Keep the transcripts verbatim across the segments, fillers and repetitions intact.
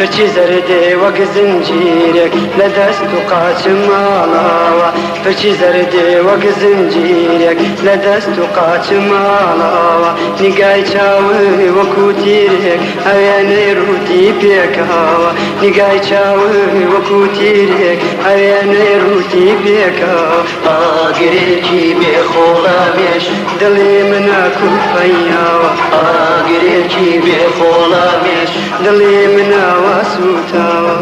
برچی زەردێ وەک زنجیرێک لە دەست و قاچم ماڵاوە برچی زەردێ وەک زنجیرێک لە دەست و قاچم ماڵاوە نیگای چاوی وەکو تیرێک ئەوێنەی ڕووتی پێکاوە نیگای چاوی وەکو تیرێک ئەوێنەی ڕووتی پێکاوە ئاگرێکی بێخۆڵامێش دڵی منە کوپەیاوە ئاگرێکی بێخۆڵامێش دڵی منە واسووتاوە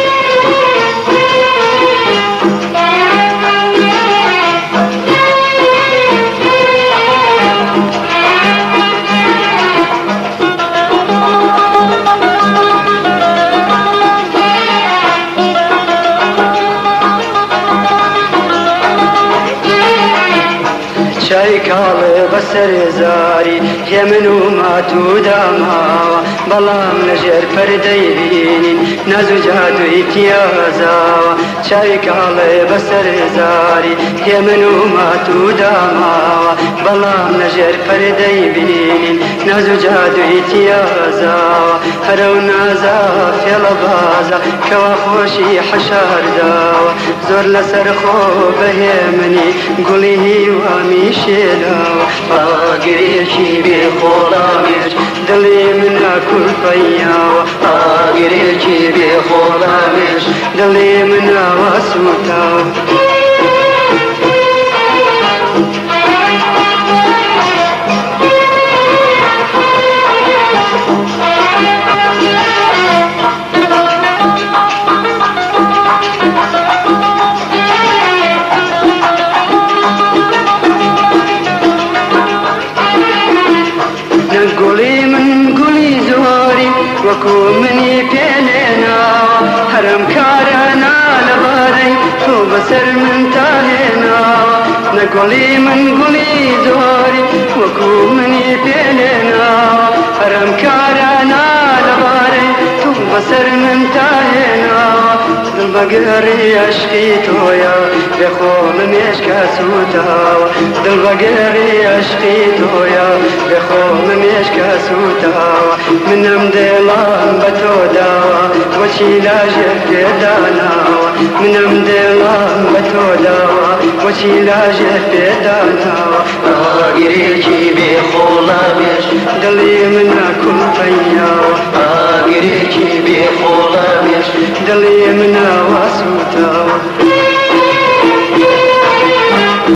چای کاڵێ بەسەر زاری هێ من و ماتوو داماوە بەڵام لەژێر پەردەی بینین ناز و جادووی پیازاوە چای کاڵێ بەسەر زاری هێ من و ماتوو داماوە بەڵام لەژێر پەردەی بینین ناز و جادووی پیازاوە هەرە و نازا فێڵە بازە کەوا خۆشی حەشارداوە زۆر لەسەر خۆ بەهێ منی گوڵی هیوامی شێلاوە ئاگرێکی بێخۆڵامێش دڵی منە کوپەیاوە ئاگرێکی بێخۆڵامێش دڵی منە واسووتاوە وەکو منی پێلێناوە هەرم کارە نالەبارەی تۆ بەسەر من تاهێناوە نەگوڵی من گوڵی زۆری وەکو منی پێلێناوە هەرم کارە نالەبارەی تۆ بەسەر من تاهێناوە دڵبەگەڕی عەشقی تۆیە بێخۆڵ مێشکە سووتاوە دڵبەگەڕی عەشقی تۆیە بێخۆڵ مێشکە سووتاوە منم دێڵام بە تۆ داوە بۆچی لاژێر پێداناوە منم دێڵام بە تۆ داوە بۆچی لاژێر پێداناوە ئاگرێکی بێخۆڵامێش دڵی منە کوپەیاوە ئاگرێکی بێخۆڵامێش دڵی منە واسووتاوە